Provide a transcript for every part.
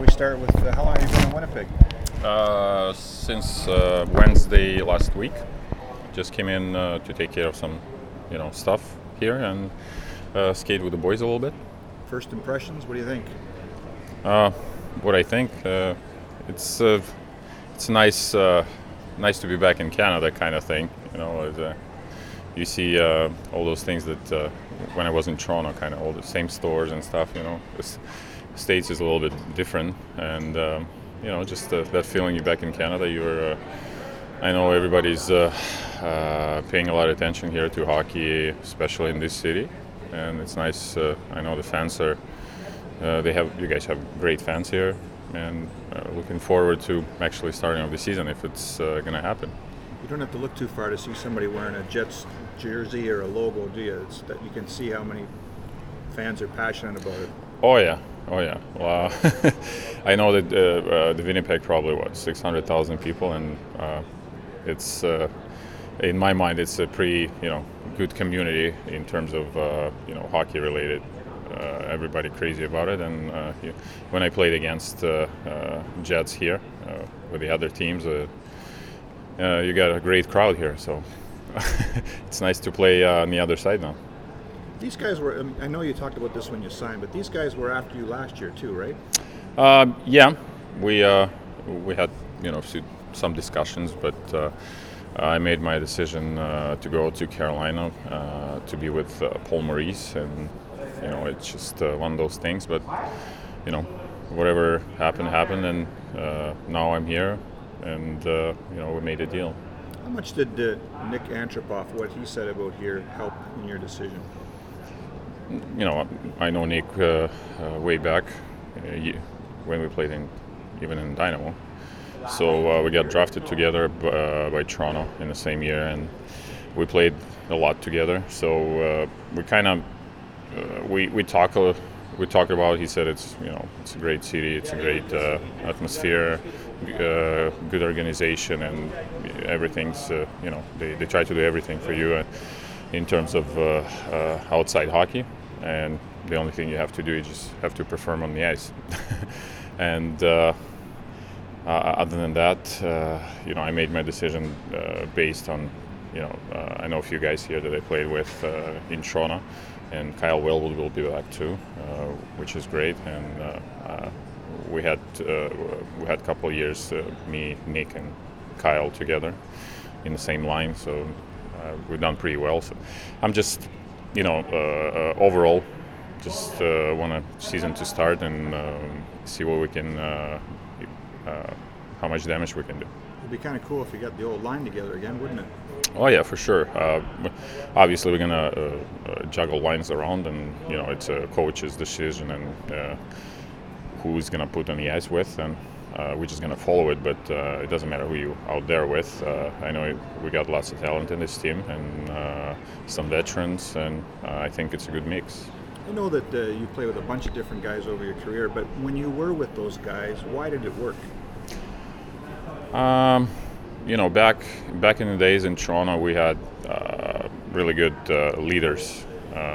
we start with how long have you been in Winnipeg? Since Wednesday last week. Just came in to take care of some, stuff here and skate with the boys a little bit. First impressions, what do you think? What I think, it's nice to be back in Canada, kind of thing. You see all those things that when I was in Toronto, kind of all the same stores and stuff. The States is a little bit different, and just that feeling you're back in Canada. I know everybody's paying a lot of attention here to hockey, especially in this city, and it's nice. I know the fans are. You guys have great fans here, and looking forward to actually starting off the season if it's going to happen. You don't have to look too far to see somebody wearing a Jets jersey or a logo, do you? It's that you can see how many fans are passionate about it. Oh yeah. Well, I know that the Winnipeg probably 600,000 people, and it's in my mind it's a pretty good community in terms of hockey related. Everybody crazy about it, and when I played against Jets here with the other teams, you got a great crowd here, so it's nice to play on the other side now. These guys were, I know you talked about this when you signed, but these guys were after you last year too, right? Yeah, we had some discussions, but I made my decision to go to Carolina to be with Paul Maurice, and it's just one of those things. But whatever happened, and now I'm here, and we made a deal. How much did Nick Antropov, what he said about here, help in your decision? I know Nick way back when we played even in Dynamo. So we got drafted together by Toronto in the same year, and we played a lot together. So we kind of we talked about. He said it's a great city, it's a great atmosphere, good organization, and everything's they try to do everything for you in terms of outside hockey, and the only thing you have to do is just have to perform on the ice. And other than that, I made my decision based on I know a few guys here that I played with in Toronto, and Kyle Wellwood will be back too, which is great. And we had a couple of years, me, Nick, and Kyle together in the same line, so we've done pretty well. So I'm just overall just want a season to start and see what we can how much damage we can do. It'd be kind of cool if you got the old line together again, wouldn't it? Oh yeah, for sure. Obviously, we're gonna juggle lines around, and it's a coach's decision and who's gonna put on the ice with, and we're just gonna follow it. But it doesn't matter who you out there with. I know we got lots of talent in this team and some veterans, and I think it's a good mix. I know that you play with a bunch of different guys over your career, but when you were with those guys, why did it work? Back in the days in Toronto, we had really good leaders.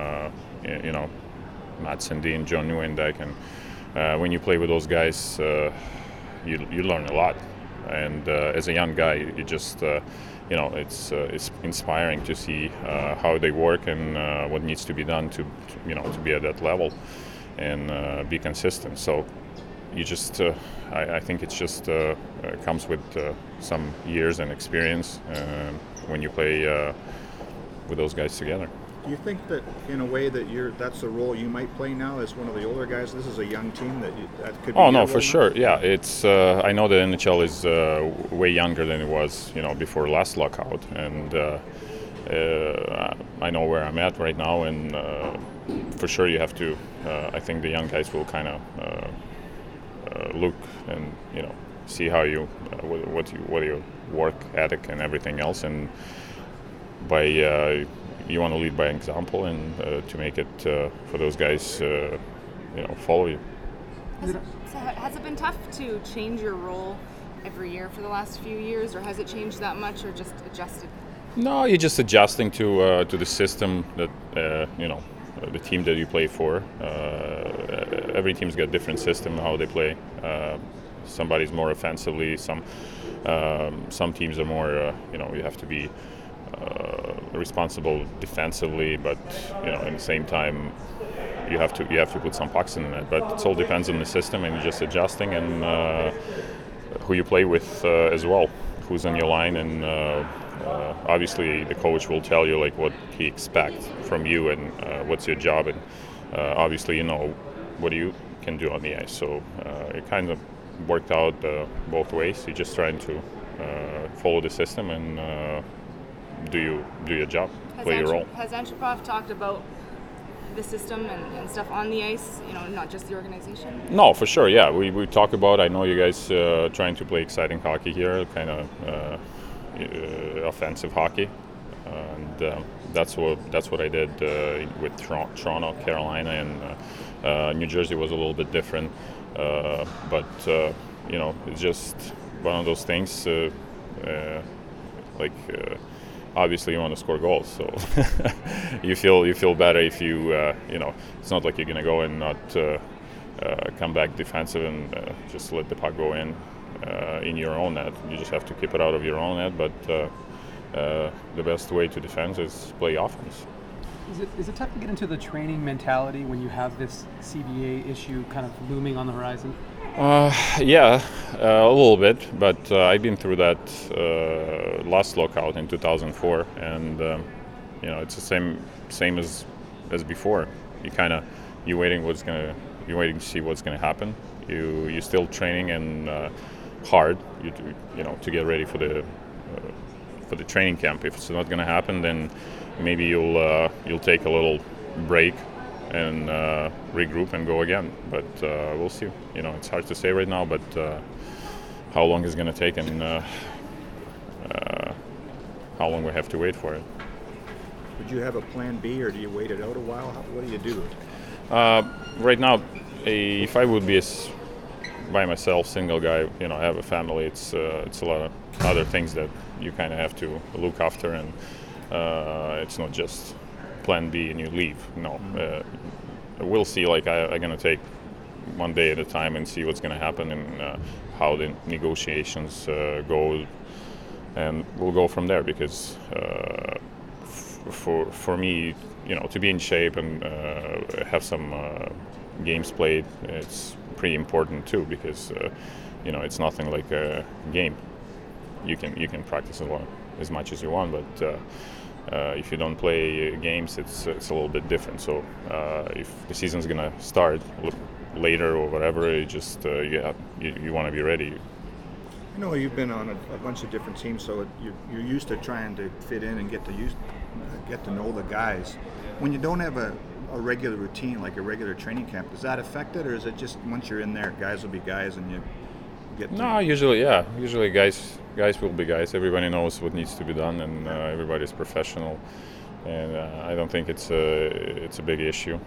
Matt Sundin, John Nieuwendyk, and when you play with those guys, you learn a lot. And as a young guy, you just it's inspiring to see how they work and what needs to be done to be at that level and be consistent. So you just I think it's just comes with some years and experience when you play with those guys together. Do you think that in a way that's the role you might play now as one of the older guys? This is a young team that could be. Oh no, for sure. Yeah, it's I know the NHL is way younger than it was before last lockout, and I know where I'm at right now, and for sure you have to. I think the young guys will kind of look and see how you what your work ethic and everything else, and by you want to lead by example and to make it for those guys follow you. Has it been tough to change your role every year for the last few years, or has it changed that much, or just adjusted? No, you're just adjusting to the system that the team that you play for. every team's got different system how they play. Somebody's more offensively. Some teams are more. You have to be responsible defensively, but at the same time, you have to put some pucks in the net. But it all depends on the system, and you're just adjusting and who you play with as well, who's on your line, and obviously the coach will tell you like what he expects from you and what's your job, and obviously what you can do on the ice. So it kind of worked out both ways. You're just trying to follow the system and do your job, play your role. Has Antropov talked about the system and stuff on the ice, not just the organization? No, for sure, yeah. We talk about, I know you guys trying to play exciting hockey here, kind of offensive hockey. And that's what I did with Toronto, Carolina, and New Jersey was a little bit different. But it's just one of those things, obviously you want to score goals, so you feel better if you it's not like you're gonna go and not come back defensive and just let the puck go in your own net. You just have to keep it out of your own net, but the best way to defend is play offense. Is it tough to get into the training mentality when you have this CBA issue kind of looming on the horizon? Yeah, a little bit, but I've been through that last lockout in 2004, and it's the same as before. You're waiting to see what's gonna happen. You're still training and hard, to get ready for the training camp. If it's not gonna happen, then maybe you'll take a little break and regroup and go again, but we'll see. It's hard to say right now, but how long it's going to take and how long we have to wait for it. Would you have a plan B, or do you wait it out a while? What do you do? Right now, if I would be by myself, single guy, I have a family, it's a lot of other things that you kind of have to look after, and it's not just plan B and you leave. No, we'll see. I'm going to take one day at a time and see what's going to happen and how the negotiations go, and we'll go from there. Because for me, to be in shape and have some games played, it's pretty important too. Because it's nothing like a game. You can practice as much as you want, but if you don't play games, it's a little bit different. So if the season's gonna start later or whatever, you just you want to be ready. You've been on a bunch of different teams, so you're used to trying to fit in and get to know the guys. When you don't have a regular routine, like a regular training camp, does that affect it, or is it just once you're in there, guys will be guys and you get to... No, usually guys will be guys. Everybody knows what needs to be done, and everybody's professional. And I don't think it's a big issue.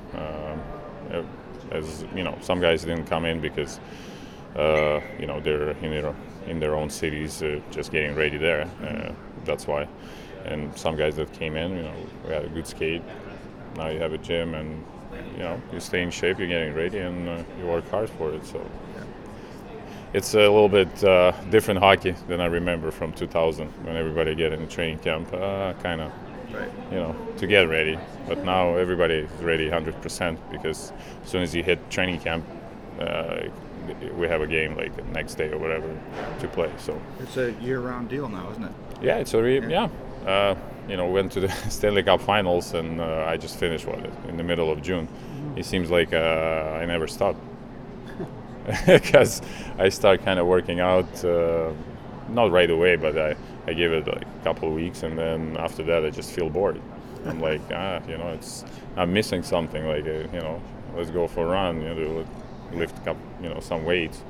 As some guys didn't come in because they're in their own cities, just getting ready there. That's why. And some guys that came in, we had a good skate. Now you have a gym, and you stay in shape. You're getting ready, and you work hard for it. So. It's a little bit different hockey than I remember from 2000 when everybody get in the training camp, kind of, right. To get ready. But now everybody is ready 100% because as soon as you hit training camp, we have a game like the next day or whatever to play. So it's a year-round deal now, isn't it? Yeah, it's went to the Stanley Cup Finals, and I just finished in the middle of June. It seems like I never stopped. Because I start kind of working out, not right away, but I give it like a couple of weeks, and then after that I just feel bored. I'm like, I'm missing something. Like, let's go for a run. Lift up, some weights.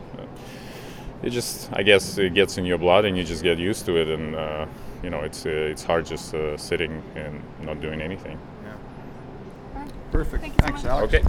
I guess it gets in your blood, and you just get used to it, and it's hard just sitting and not doing anything. Yeah. Perfect. Thanks, Alex. Okay.